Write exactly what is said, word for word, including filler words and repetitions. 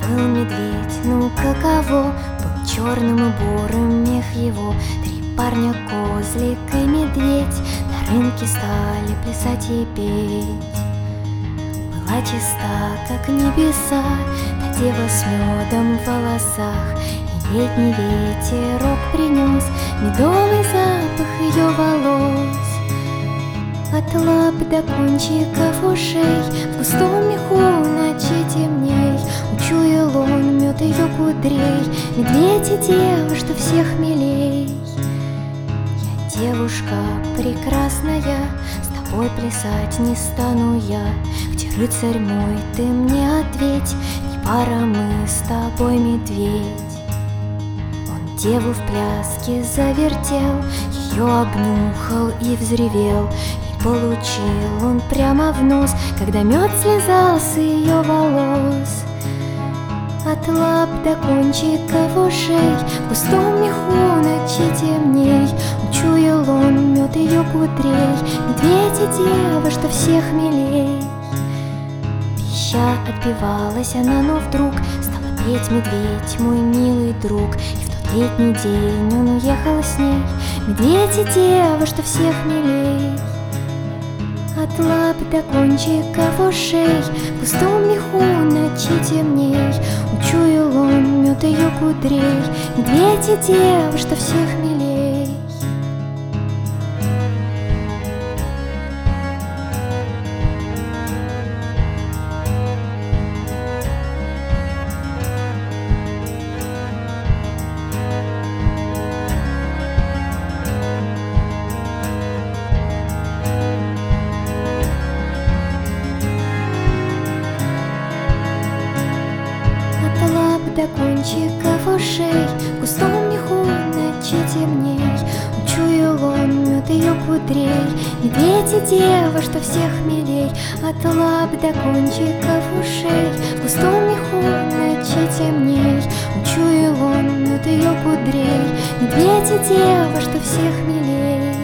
Был медведь, ну каково, был черным и бурым мех его. Три парня, козлик и медведь, на рынке стали плясать и петь. Была чиста, как небеса, та дева с медом в волосах, и летний ветерок принес медовый запах ее волос. От лап до кончиков ушей в густом меху ночи темней учуял он мед ее кудрей, медведь и дева, что всех милей. Я девушка прекрасная, с тобой плясать не стану я. Где рыцарь мой, ты мне ответь, не пара мы с тобой, медведь. Он деву в пляске завертел, ее обнюхал и взревел. Получил он прямо в нос, когда мед слезал с ее волос. От лап до кончиков ушей в густом меху ночи темней учуял он мед ее кудрей, медведь и дева, что всех милей. Пища отбивалась она, но вдруг стала петь: медведь, мой милый друг. И в тот летний день он уехал с ней, медведь и дева, что всех милей. От лап до кончиков ушей в густом меху ночи темней учуял он мед ее кудрей, медведь и дева, что всех милей. До кончиков ушей в густом меху ночи темней учуял он мед ее кудрей, медведь и дева, что всех милей. От лап до кончиков ушей в густом меху ночи темней учуял он мед ее кудрей, медведь и дева, что всех милей.